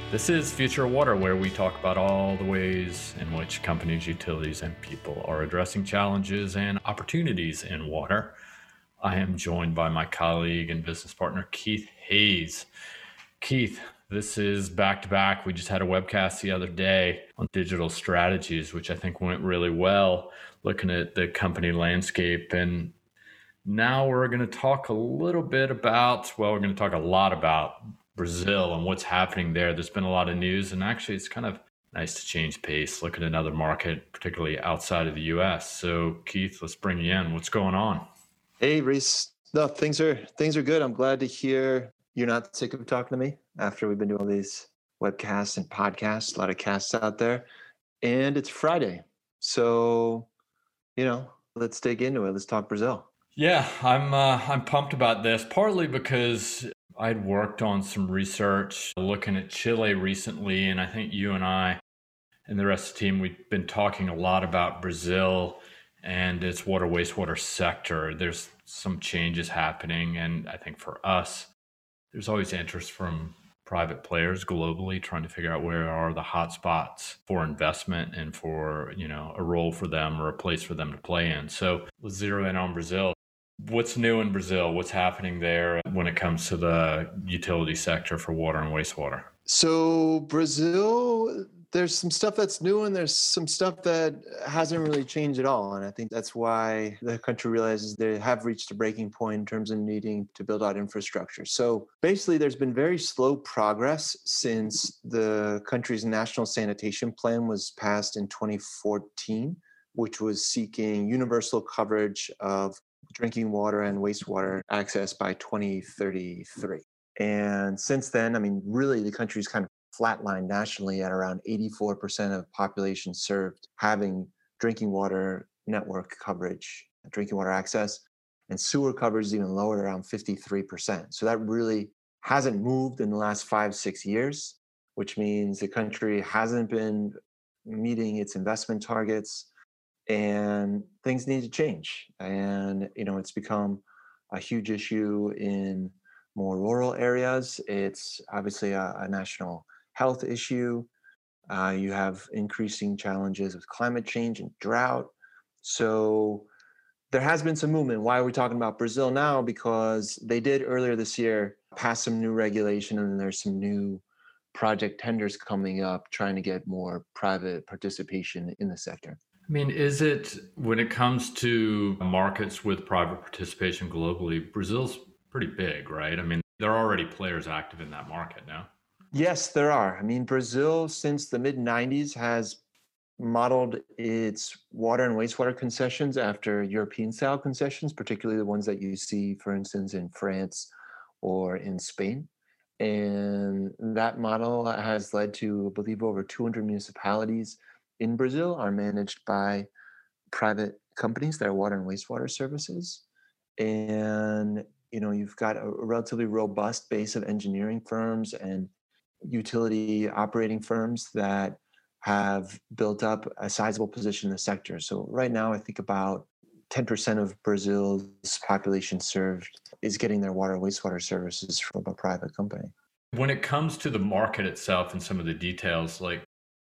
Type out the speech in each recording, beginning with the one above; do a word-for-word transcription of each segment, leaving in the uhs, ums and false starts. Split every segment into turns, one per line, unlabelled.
This is Future of Water, where we talk about all the ways in which companies, utilities, and people are addressing challenges and opportunities in water. I am joined by my colleague and business partner, Keith Hayes. Keith, this is back to back. We just had a webcast the other day on digital strategies, which I think went really well, looking at the company landscape. And now we're going to talk a little bit about, well, we're going to talk a lot about Brazil and what's happening there. There's been a lot of news, and actually it's kind of nice to change pace, look at another market, particularly outside of the U S. So Keith, let's bring you in. What's going on?
Hey, Reese. No, things are things are good. I'm glad to hear you're not sick of talking to me after we've been doing all these webcasts and podcasts, a lot of casts out there. And it's Friday. So, you know, let's dig into it. Let's talk Brazil.
Yeah, I'm uh, I'm pumped about this, partly because I'd worked on some research looking at Chile recently, and I think you and I and the rest of the team, we've been talking a lot about Brazil and its water wastewater sector. There's some changes happening, and I think for us, there's always interest from private players globally trying to figure out where are the hot spots for investment and for, you know, a role for them or a place for them to play in. So let's zero in on Brazil. What's new in Brazil? What's happening there when it comes to the utility sector for water and wastewater?
So, Brazil, there's some stuff that's new and there's some stuff that hasn't really changed at all. And I think that's why the country realizes they have reached a breaking point in terms of needing to build out infrastructure. So basically, there's been very slow progress since the country's national sanitation plan was passed in twenty fourteen, which was seeking universal coverage of drinking water and wastewater access by twenty thirty-three. And since then, I mean, really, the country's kind of flatlined nationally at around eighty-four percent of population served having drinking water network coverage, drinking water access, and sewer coverage is even lower, around fifty-three percent. So that really hasn't moved in the last five, six years, which means the country hasn't been meeting its investment targets and things need to change. And, you know, it's become a huge issue in more rural areas. It's obviously a, a national health issue. Uh, you have increasing challenges with climate change and drought. So there has been some movement. Why are we talking about Brazil now? Because they did earlier this year pass some new regulation, and there's some new project tenders coming up trying to get more private participation in the sector.
I mean, is it, when it comes to markets with private participation globally, Brazil's pretty big, right? I mean, there are already players active in that market now.
Yes, there are. I mean, Brazil, since the mid nineties, has modeled its water and wastewater concessions after European style concessions, particularly the ones that you see, for instance, in France or in Spain. And that model has led to, I believe, over two hundred municipalities in Brazil are managed by private companies that are water and wastewater services. And, you know, you've got a relatively robust base of engineering firms and utility operating firms that have built up a sizable position in the sector. So right now, I think about ten percent of Brazil's population served is getting their water and wastewater services from a private company.
When it comes to the market itself and some of the details, like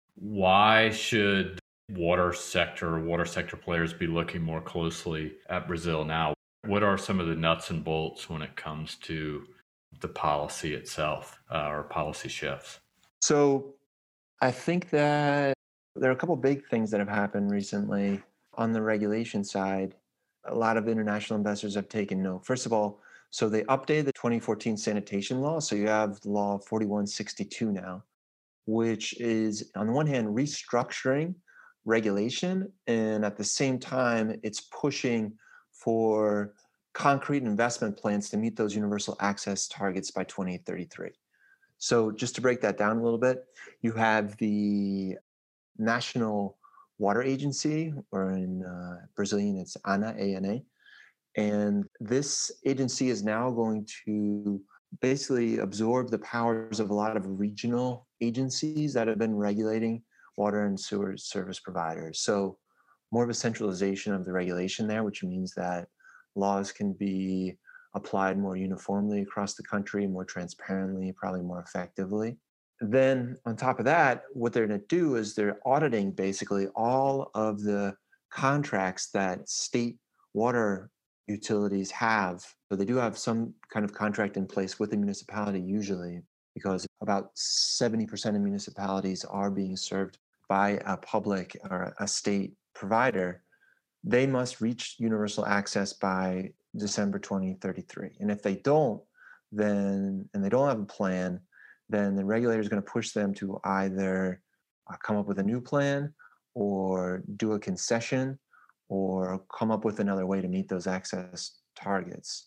why should water sector, water sector players be looking more closely at Brazil now? What are some of the nuts and bolts when it comes to the policy itself uh, or policy shifts?
So I think that there are a couple of big things that have happened recently on the regulation side. A lot of international investors have taken note. First of all, so they updated the twenty fourteen sanitation law. So you have law forty-one sixty-two now, which is on the one hand restructuring regulation, and at the same time it's pushing for concrete investment plans to meet those universal access targets by twenty thirty-three. So just to break that down a little bit, you have the National Water Agency, or in uh, Brazilian it's ANA, A N A, and this agency is now going to basically absorb the powers of a lot of regional agencies that have been regulating water and sewer service providers. So more of a centralization of the regulation there, which means that laws can be applied more uniformly across the country, more transparently, probably more effectively. Then on top of that, what they're going to do is they're auditing basically all of the contracts that state water utilities have. So they do have some kind of contract in place with the municipality usually, because about seventy percent of municipalities are being served by a public or a state provider. They must reach universal access by December twenty thirty-three. And if they don't, then, and they don't have a plan, then the regulator is going to push them to either uh, come up with a new plan or do a concession or come up with another way to meet those access targets.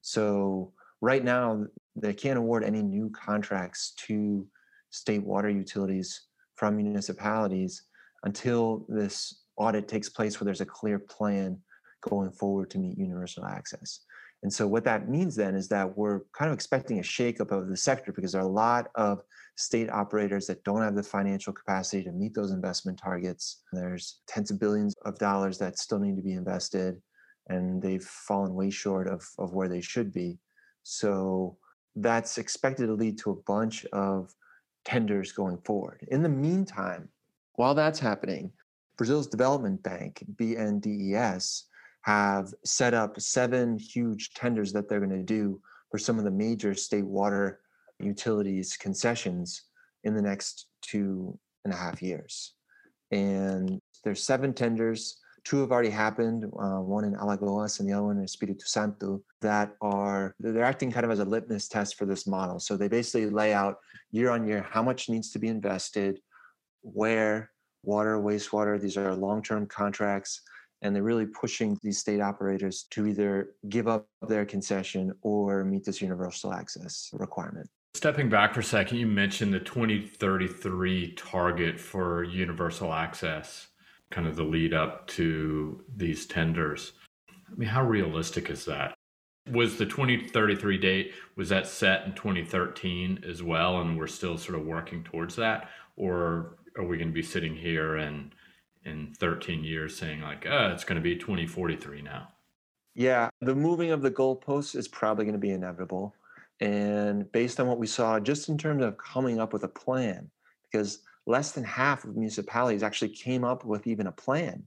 So right now, they can't award any new contracts to state water utilities from municipalities until this audit takes place where there's a clear plan going forward to meet universal access. And so what that means then is that we're kind of expecting a shakeup of the sector because there are a lot of state operators that don't have the financial capacity to meet those investment targets. There's tens of billions of dollars that still need to be invested, and they've fallen way short of, of where they should be. So that's expected to lead to a bunch of tenders going forward. In the meantime, while that's happening, Brazil's development bank, B N D E S, have set up seven huge tenders that they're going to do for some of the major state water utilities concessions in the next two and a half years. And there's seven tenders. Two have already happened, uh, one in Alagoas and the other one in Espiritu Santo, that are, they're acting kind of as a litmus test for this model. So they basically lay out year on year how much needs to be invested, where, water, wastewater, these are long-term contracts, and they're really pushing these state operators to either give up their concession or meet this universal access requirement.
Stepping back for a second, you mentioned the twenty thirty-three target for universal access, kind of the lead up to these tenders. I mean, how realistic is that? Was the twenty thirty-three date, was that set in twenty thirteen as well, and we're still sort of working towards that? Or are we going to be sitting here and in thirteen years saying like, oh, it's going to be twenty forty-three now?
Yeah, the moving of the goalposts is probably going to be inevitable. And based on what we saw, just in terms of coming up with a plan, because less than half of municipalities actually came up with even a plan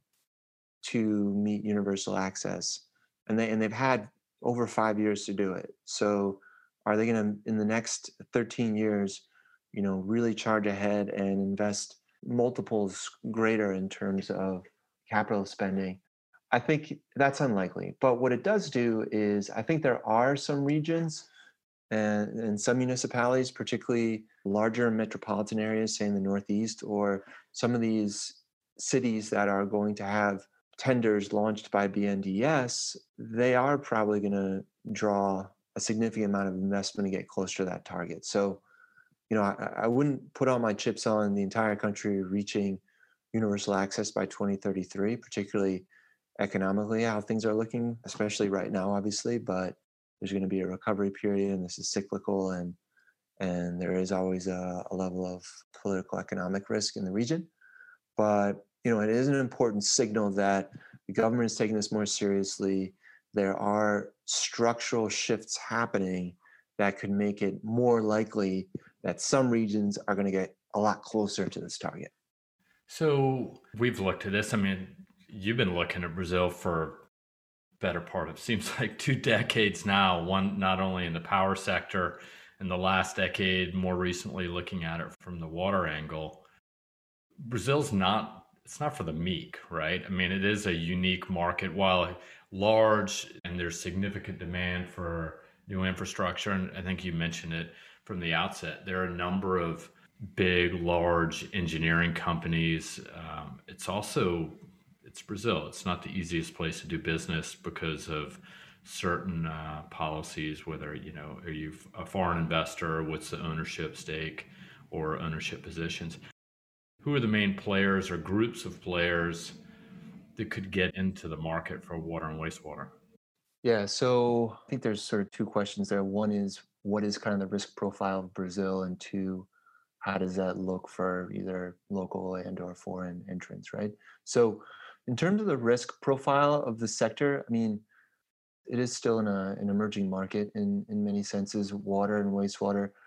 to meet universal access. And they and they've had over five years to do it. So are they going to, in the next thirteen years, you know, really charge ahead and invest multiples greater in terms of capital spending? I think that's unlikely. But what it does do is I think there are some regions and, and some municipalities, particularly larger metropolitan areas, say in the Northeast, or some of these cities that are going to have tenders launched by B N D E S, they are probably going to draw a significant amount of investment to get closer to that target. So, you know, I, I wouldn't put all my chips on the entire country reaching universal access by twenty thirty-three, particularly economically, how things are looking, especially right now, obviously, but there's going to be a recovery period and this is cyclical, and and there is always a, a level of political economic risk in the region. But, you know, it is an important signal that the government is taking this more seriously. There are structural shifts happening that could make it more likely that some regions are going to get a lot closer to this target.
So we've looked at this. I mean, you've been looking at Brazil for better part of, seems like two decades now, one not only in the power sector in the last decade, more recently looking at it from the water angle. Brazil's not, it's not for the meek, right? I mean, it is a unique market, while large, and there's significant demand for new infrastructure. And I think you mentioned it from the outset. There are a number of big, large engineering companies. Um, it's also, it's Brazil. It's not the easiest place to do business because of certain uh, policies, whether, you know, are you a foreign investor, what's the ownership stake or ownership positions? Who are the main players or groups of players that could get into the market for water and wastewater?
Yeah, so I think there's sort of two questions there. One is, what is kind of the risk profile of Brazil? And two, how does that look for either local and or foreign entrants, right? So in terms of the risk profile of the sector, I mean, it is still in a, an emerging market in, in many senses. Water and wastewater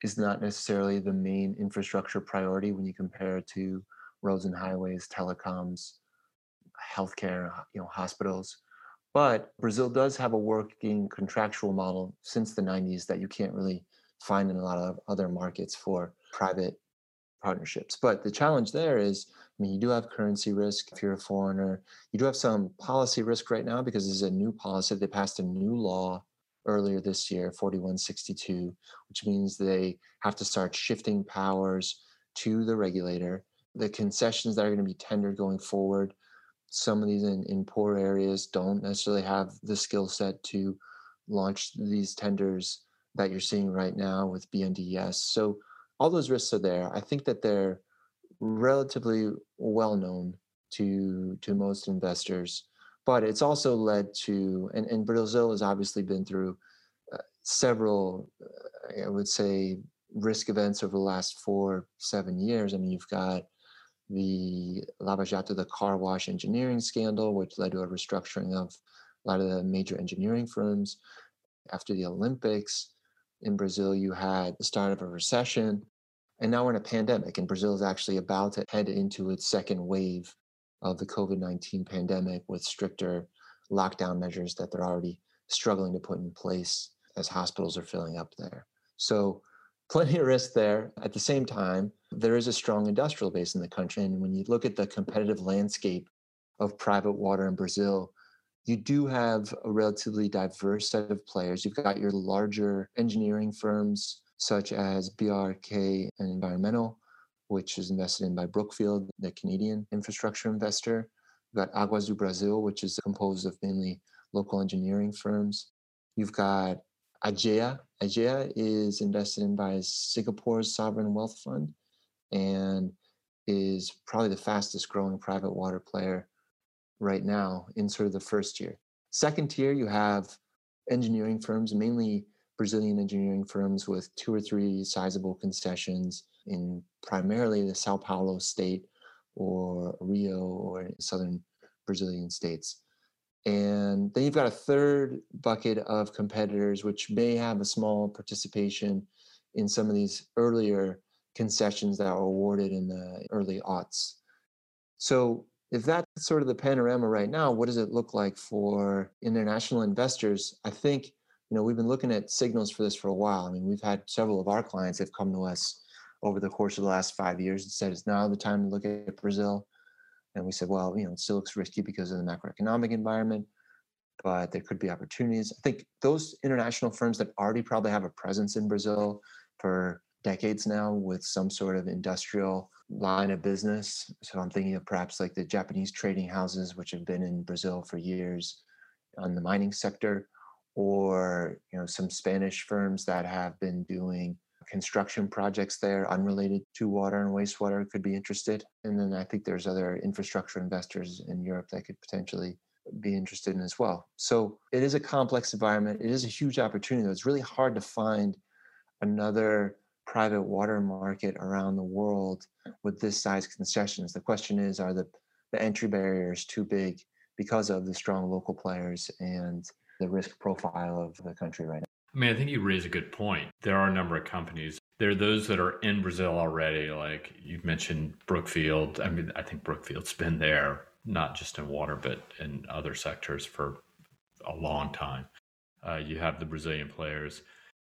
is not necessarily the main infrastructure priority when you compare to roads and highways, telecoms, healthcare, you know, hospitals. But Brazil does have a working contractual model since the nineties that you can't really find in a lot of other markets for private partnerships. But the challenge there is, I mean, you do have currency risk if you're a foreigner. You do have some policy risk right now because there's a new policy. They passed a new law earlier this year, forty-one sixty-two, which means they have to start shifting powers to the regulator. The concessions that are going to be tendered going forward, some of these in, in poor areas don't necessarily have the skill set to launch these tenders that you're seeing right now with B N D E S. So all those risks are there. I think that they're relatively well known to to most investors, but it's also led to, and, and Brazil has obviously been through uh, several, uh, I would say, risk events over the last four, seven years. I mean, you've got the Lava Jato, the car wash engineering scandal, which led to a restructuring of a lot of the major engineering firms. After the Olympics in Brazil, you had the start of a recession. And now we're in a pandemic, and Brazil is actually about to head into its second wave of the COVID nineteen pandemic with stricter lockdown measures that they're already struggling to put in place as hospitals are filling up there. So plenty of risk there. At the same time, there is a strong industrial base in the country. And when you look at the competitive landscape of private water in Brazil, you do have a relatively diverse set of players. You've got your larger engineering firms, such as B R K and Environmental, which is invested in by Brookfield, the Canadian infrastructure investor. You've got Águas do Brasil, which is composed of mainly local engineering firms. You've got Aegea. Aegea is invested in by Singapore's sovereign wealth fund and is probably the fastest growing private water player right now in sort of the first tier. Second tier, you have engineering firms, mainly Brazilian engineering firms with two or three sizable concessions in primarily the Sao Paulo state or Rio or southern Brazilian states. And then you've got a third bucket of competitors, which may have a small participation in some of these earlier concessions that were awarded in the early aughts. So if that's sort of the panorama right now, what does it look like for international investors? I think, you know, we've been looking at signals for this for a while. I mean, we've had several of our clients have come to us over the course of the last five years and said, it's now the time to look at Brazil. And we said, well, you know, it still looks risky because of the macroeconomic environment, but there could be opportunities. I think those international firms that already probably have a presence in Brazil for decades now with some sort of industrial line of business. So I'm thinking of perhaps like the Japanese trading houses, which have been in Brazil for years on the mining sector, or, you know, some Spanish firms that have been doing construction projects there unrelated to water and wastewater could be interested. And then I think there's other infrastructure investors in Europe that could potentially be interested in as well. So it is a complex environment. It is a huge opportunity. It's really hard to find another private water market around the world with this size concessions. The question is, are the, the entry barriers too big because of the strong local players and the risk profile of the country right now?
I mean, I think you raise a good point. There are a number of companies. There are those that are in Brazil already, like you mentioned Brookfield. I mean, I think Brookfield's been there, not just in water, but in other sectors for a long time. Uh, you have the Brazilian players.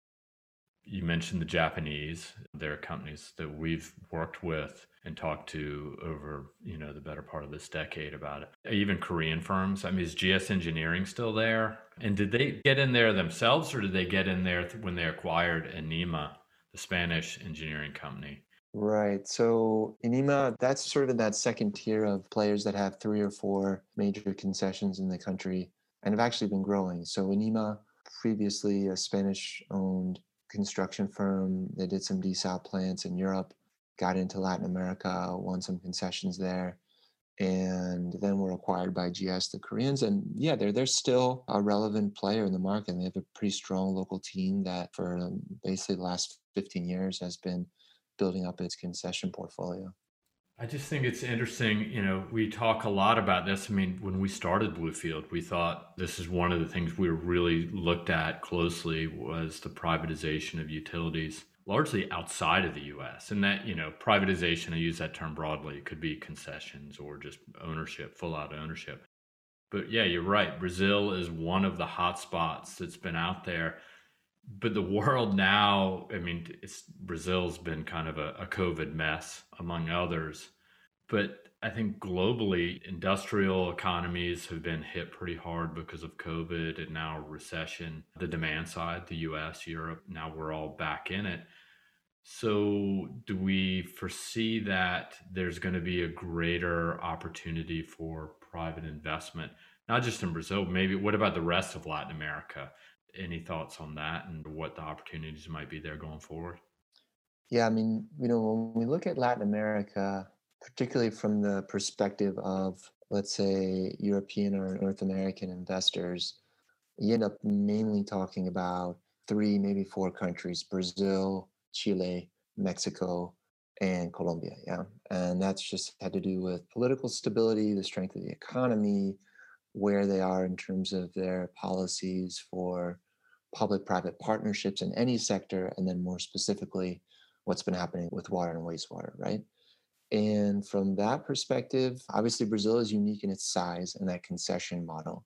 You mentioned the Japanese. There are companies that we've worked with and talked to over, you know, the better part of this decade about it. Even Korean firms. I mean, is G S Engineering still there? And did they get in there themselves, or did they get in there when they acquired Enema, the Spanish engineering company?
Right. So Enema, that's sort of in that second tier of players that have three or four major concessions in the country and have actually been growing. So Enema, previously a Spanish-owned construction firm, they did some desal plants in Europe, got into Latin America, won some concessions there, and then were acquired by G S, the Koreans. And yeah, they're they're still a relevant player in the market. And they have a pretty strong local team that for um, basically the last fifteen years has been building up its concession portfolio.
I just think it's interesting. You know, we talk a lot about this. I mean, when we started Bluefield, we thought this is one of the things we really looked at closely was the privatization of utilities. largely outside of the U S. And that, you know, privatization, I use that term broadly, it could be concessions or just ownership, full out ownership. But yeah, you're right. Brazil is one of the hot spots that's been out there. But the world now, I mean, it's Brazil's been kind of a, a COVID mess among others. But I think globally, industrial economies have been hit pretty hard because of COVID and now recession. The demand side, the U S, Europe, now we're all back in it. So, do we foresee that there's going to be a greater opportunity for private investment, not just in Brazil, maybe what about the rest of Latin America? Any thoughts on that and what the opportunities might be there going forward?
Yeah, I mean, you know, when we look at Latin America, particularly from the perspective of, let's say, European or North American investors, you end up mainly talking about three, maybe four countries: Brazil, Chile, Mexico, and Colombia. Yeah. And that's just had to do with political stability, the strength of the economy, where they are in terms of their policies for public private partnerships in any sector, and then more specifically, what's been happening with water and wastewater, right? And from that perspective, obviously Brazil is unique in its size and that concession model.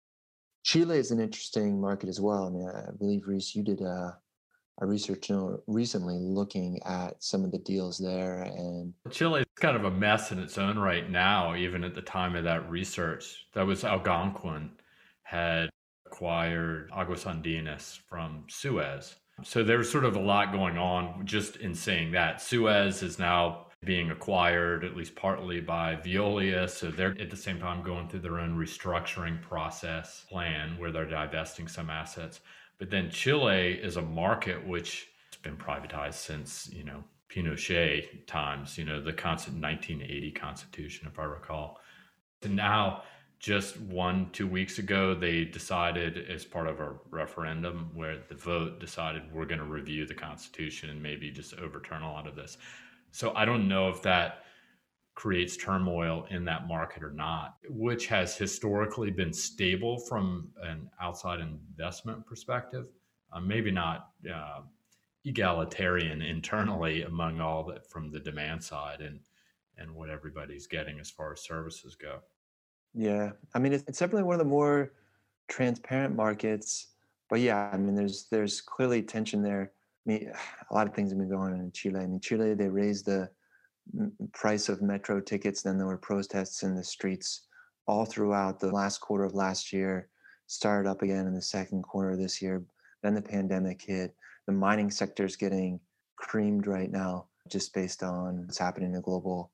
Chile is an interesting market as well. I mean, I believe, Reese, you did a, a research note recently looking at some of the deals there. And
Chile is kind of a mess in its own right now, even at the time of that research. That was Algonquin had acquired Aguas Andinas from Suez. So there's sort of a lot going on just in saying that. Suez is now being acquired, at least partly, by Veolia. So they're at the same time going through their own restructuring process plan where they're divesting some assets. But then Chile is a market which has been privatized since, you know, Pinochet times, you know, the constant nineteen eighty constitution, if I recall. And now, just one, two weeks ago, they decided as part of a referendum where the vote decided we're going to review the Constitution and maybe just overturn a lot of this. So I don't know if that creates turmoil in that market or not, which has historically been stable from an outside investment perspective. Uh, maybe not uh, egalitarian internally among all that from the demand side and and what everybody's getting as far as services go.
yeah, I mean, it's, it's definitely one of the more transparent markets. But yeah, I mean, there's there's clearly tension there. I mean, a lot of things have been going on in Chile. I mean, Chile, they raised the m- price of metro tickets. Then there were protests in the streets all throughout the last quarter of last year, started up again in the second quarter of this year. Then the pandemic hit. The mining sector is getting creamed right now, just based on what's happening in the global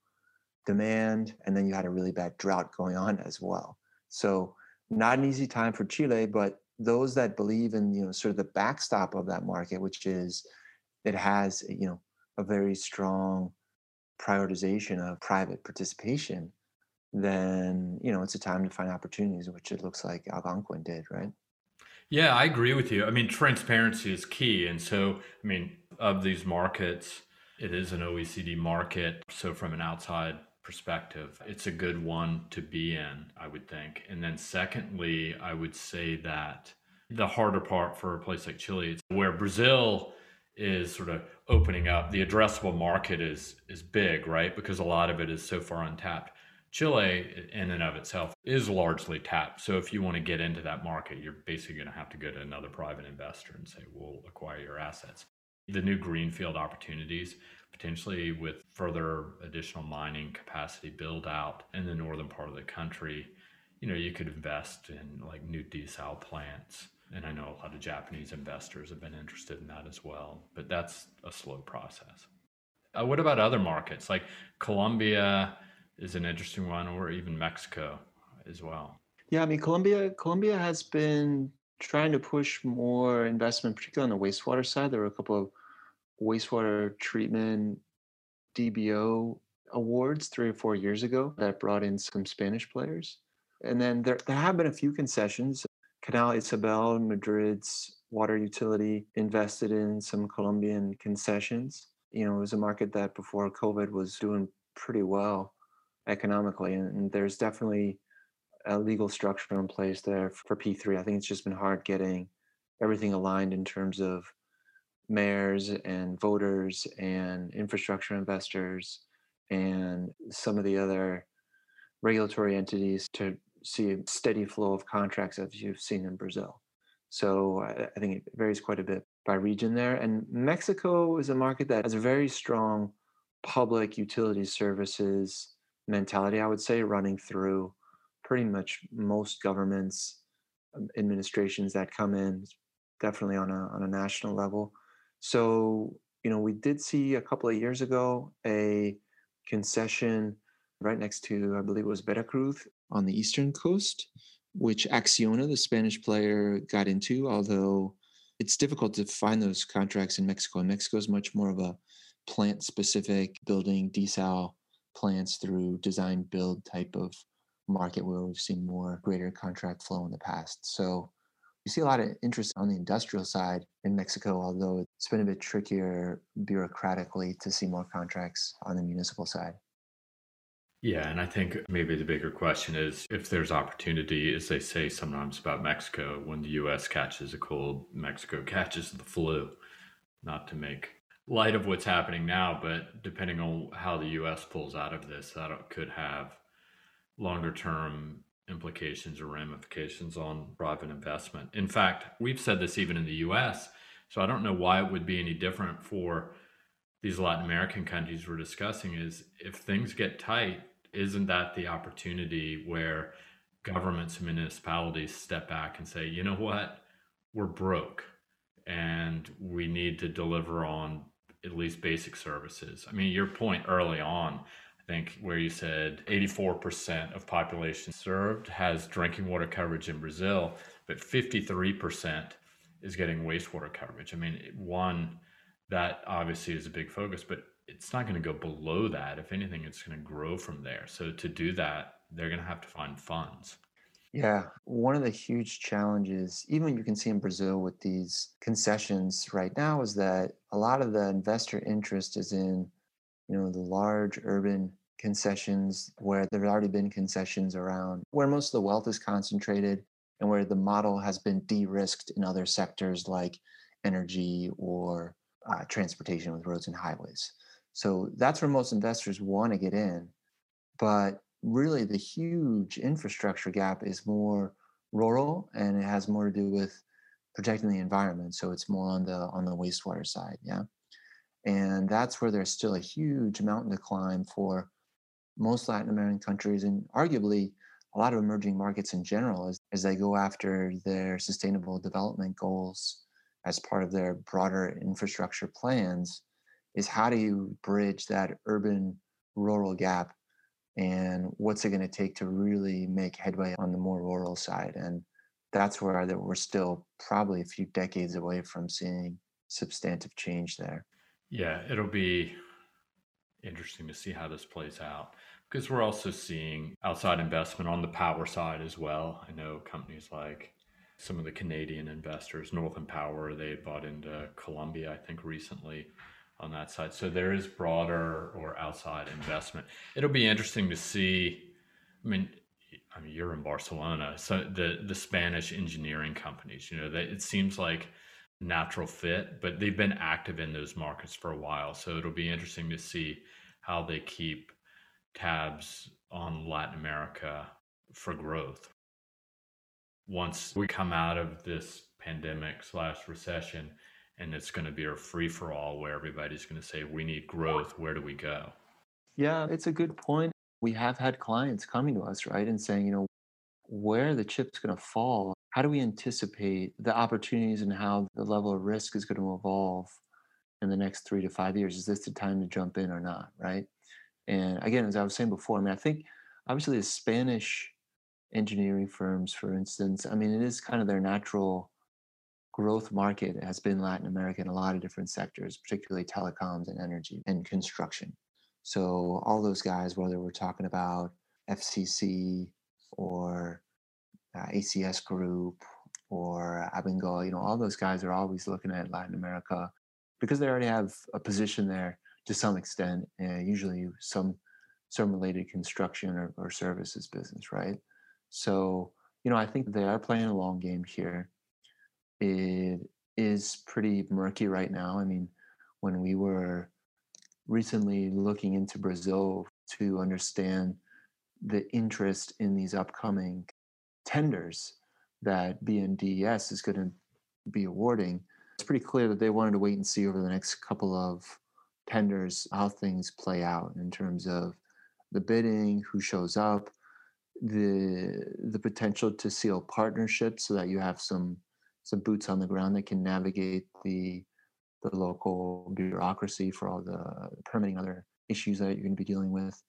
demand. And then you had a really bad drought going on as well. So not an easy time for Chile, but those that believe in, you know, sort of the backstop of that market, which is it has, you know, a very strong prioritization of private participation, then, you know, it's a time to find opportunities, which it looks like Algonquin did, right?
Yeah, I agree with you. I mean, transparency is key. And so, I mean, of these markets, it is an O E C D market. So, from an outside perspective, it's a good one to be in, I would think. And then, secondly, I would say that the harder part for a place like Chile is where Brazil is sort of opening up. The addressable market is is big, right? Because a lot of it is so far untapped. Chile, in and of itself, is largely tapped. So if you want to get into that market, you're basically going to have to go to another private investor and say, we'll acquire your assets. The new greenfield opportunities, potentially with further additional mining capacity build out in the northern part of the country, you know, you could invest in like new desal plants. And I know a lot of Japanese investors have been interested in that as well, but that's a slow process. Uh, what about other markets like Colombia? Is an interesting one, or even Mexico as well.
Yeah, I mean, Colombia, Colombia has been trying to push more investment, particularly on the wastewater side. There were a couple of wastewater treatment D B O awards three or four years ago that brought in some Spanish players. And then there, there have been a few concessions. Canal Isabel, Madrid's water utility, invested in some Colombian concessions. You know, it was a market that before COVID was doing pretty well economically. And, and there's definitely a legal structure in place there for P three. I think it's just been hard getting everything aligned in terms of mayors and voters and infrastructure investors and some of the other regulatory entities to see a steady flow of contracts as you've seen in Brazil. So I, I think it varies quite a bit by region there. And Mexico is a market that has a very strong public utility services mentality, I would say, running through pretty much most governments, um, administrations that come in, definitely on a on a national level. So, you know, we did see a couple of years ago a concession right next to, I believe it was Veracruz on the eastern coast, which Acciona, the Spanish player, got into, although it's difficult to find those contracts in Mexico. And Mexico is much more of a plant specific building desal plants through design build type of market where we've seen more greater contract flow in the past. So you see a lot of interest on the industrial side in Mexico, although it's been a bit trickier bureaucratically to see more contracts on the municipal side.
Yeah, and I think maybe the bigger question is if there's opportunity, as they say sometimes about Mexico, when the U S catches a cold, Mexico catches the flu. Not to make light of what's happening now, but depending on how the U S pulls out of this, that could have longer term implications or ramifications on private investment. In fact, we've said this even in the U S, so I don't know why it would be any different for these Latin American countries we're discussing. Is if things get tight, isn't that the opportunity where governments and municipalities step back and say, you know what, we're broke and we need to deliver on at least basic services? I mean, your point early on, I think, where you said eighty-four percent of population served has drinking water coverage in Brazil, but fifty-three percent is getting wastewater coverage. I mean, one, that obviously is a big focus, but it's not going to go below that. If anything, it's going to grow from there. So to do that, they're going to have to find funds.
Yeah, one of the huge challenges, even you can see in Brazil with these concessions right now, is that a lot of the investor interest is in, you know, the large urban concessions where there have already been concessions around, where most of the wealth is concentrated and where the model has been de-risked in other sectors like energy or uh, transportation with roads and highways. So that's where most investors want to get in. But really, the huge infrastructure gap is more rural, and it has more to do with protecting the environment. So it's more on the on the wastewater side, yeah. And that's where there's still a huge mountain to climb for most Latin American countries, and arguably a lot of emerging markets in general, as, as they go after their sustainable development goals as part of their broader infrastructure plans. Is how do you bridge that urban rural gap, and what's it going to take to really make headway on the more rural side? And that's where that we're still probably a few decades away from seeing substantive change there.
Yeah, it'll be interesting to see how this plays out, because we're also seeing outside investment on the power side as well. I know companies like some of the Canadian investors, Northern Power, they bought into Columbia, I think, recently on that side. So there is broader or outside investment. It'll be interesting to see. I mean, I mean, you're in Barcelona, so the the Spanish engineering companies, you know, they, it seems like natural fit, but they've been active in those markets for a while. So it'll be interesting to see how they keep tabs on Latin America for growth. Once we come out of this pandemic slash recession, and it's going to be a free for all where everybody's going to say, we need growth, where do we go?
Yeah, it's a good point. We have had clients coming to us, right, and saying, you know, where the chip's going to fall, how do we anticipate the opportunities and how the level of risk is going to evolve in the next three to five years? Is this the time to jump in or not, right? And again, as I was saying before, I mean, I think obviously the Spanish engineering firms, for instance, I mean, it is kind of their natural growth market. It has been Latin America in a lot of different sectors, particularly telecoms and energy and construction. So all those guys, whether we're talking about F C C or uh, A C S Group or Abengoa, you know, all those guys are always looking at Latin America because they already have a position there to some extent, uh, usually some some related construction or, or services business, right? So, you know, I think they are playing a long game here. It is pretty murky right now. I mean, when we were recently looking into Brazil to understand the interest in these upcoming tenders that B N D E S is going to be awarding, it's pretty clear that they wanted to wait and see over the next couple of tenders how things play out in terms of the bidding, who shows up, the the potential to seal partnerships so that you have some some boots on the ground that can navigate the the local bureaucracy for all the permitting other issues that you're going to be dealing with.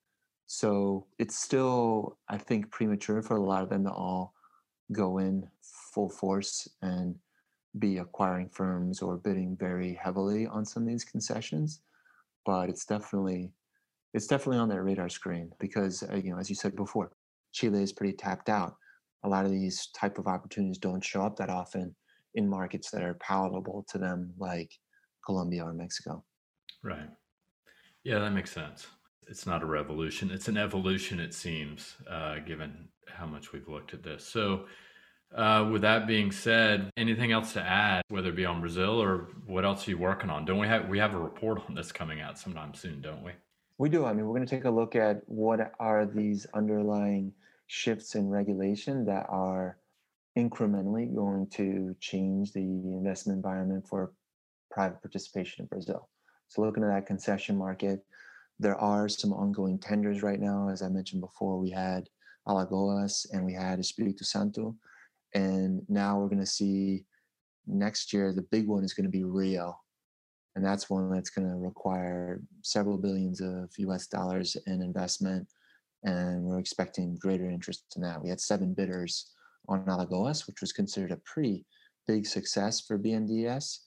So it's still, I think, premature for a lot of them to all go in full force and be acquiring firms or bidding very heavily on some of these concessions. But it's definitely it's definitely on their radar screen because, uh, you know, as you said before, Chile is pretty tapped out. A lot of these type of opportunities don't show up that often in markets that are palatable to them, like Colombia or Mexico.
Right. Yeah, that makes sense. It's not a revolution. It's an evolution, it seems, uh, given how much we've looked at this. So uh, with that being said, anything else to add, whether it be on Brazil or what else are you working on? Don't we have, we have a report on this coming out sometime soon, don't we?
We do. I mean, we're going to take a look at what are these underlying shifts in regulation that are incrementally going to change the investment environment for private participation in Brazil. So looking at that concession market, there are some ongoing tenders right now. As I mentioned before, we had Alagoas and we had Espírito Santo. And now we're going to see next year, the big one is going to be Rio. And that's one that's going to require several billions of U S dollars in investment. And we're expecting greater interest in that. We had seven bidders on Alagoas, which was considered a pretty big success for B N D E S.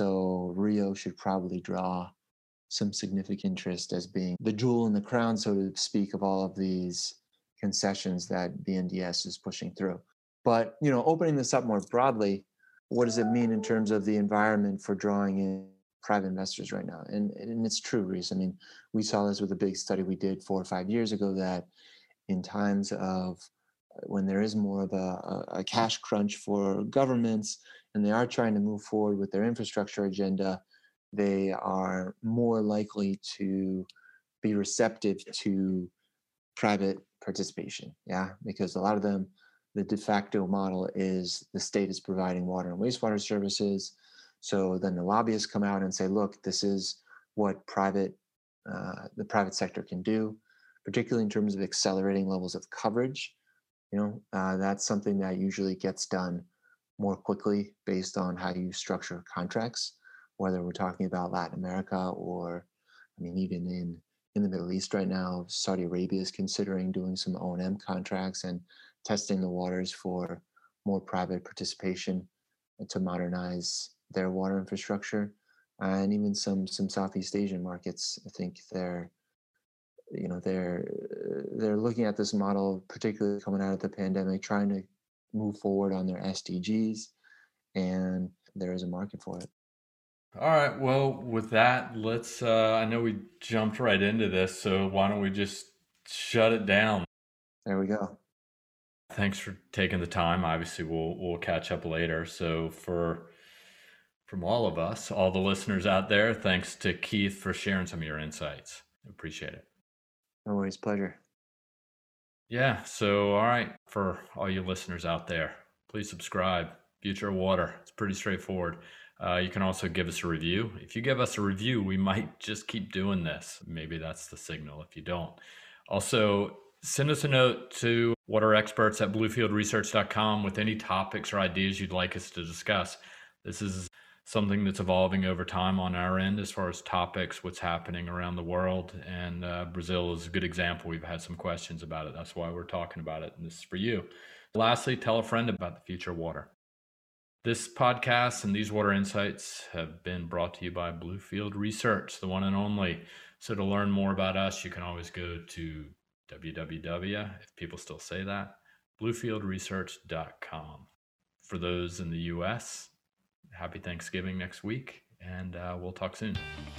So Rio should probably draw some significant interest as being the jewel in the crown, so to speak, of all of these concessions that B N D E S is pushing through. But, you know, opening this up more broadly, what does it mean in terms of the environment for drawing in private investors right now? And, and it's true, Reese. I mean, we saw this with a big study we did four or five years ago that in times of when there is more of a, a cash crunch for governments and they are trying to move forward with their infrastructure agenda, they are more likely to be receptive to private participation. Yeah, because a lot of them, the de facto model is the state is providing water and wastewater services. So then the lobbyists come out and say, look, this is what private uh, the private sector can do, particularly in terms of accelerating levels of coverage. You know, uh, that's something that usually gets done more quickly based on how you structure contracts, whether we're talking about Latin America or, I mean, even in, in the Middle East right now, Saudi Arabia is considering doing some O and M contracts and testing the waters for more private participation to modernize their water infrastructure. And even some some Southeast Asian markets, I think they're you know they're they're looking at this model, particularly coming out of the pandemic, trying to move forward on their S D Gs, and there is a market for it.
All right. Well, with that, let's. Uh, I know we jumped right into this, so why don't we just shut it down?
There we go.
Thanks for taking the time. Obviously, we'll we'll catch up later. So for from all of us, all the listeners out there, thanks to Keith for sharing some of your insights. Appreciate it.
No worries, pleasure.
Yeah. So, all right, for all you listeners out there, please subscribe. Future of Water. It's pretty straightforward. Uh, you can also give us a review. If you give us a review, we might just keep doing this. Maybe that's the signal if you don't. Also, send us a note to waterexperts at bluefield research dot com with any topics or ideas you'd like us to discuss. This is something that's evolving over time on our end as far as topics, what's happening around the world. And uh, Brazil is a good example. We've had some questions about it. That's why we're talking about it. And this is for you. Lastly, tell a friend about the future of water. This podcast and these water insights have been brought to you by Bluefield Research, the one and only. So to learn more about us, you can always go to w w w, if people still say that, bluefield research dot com. For those in the U S, happy Thanksgiving next week, and uh, we'll talk soon.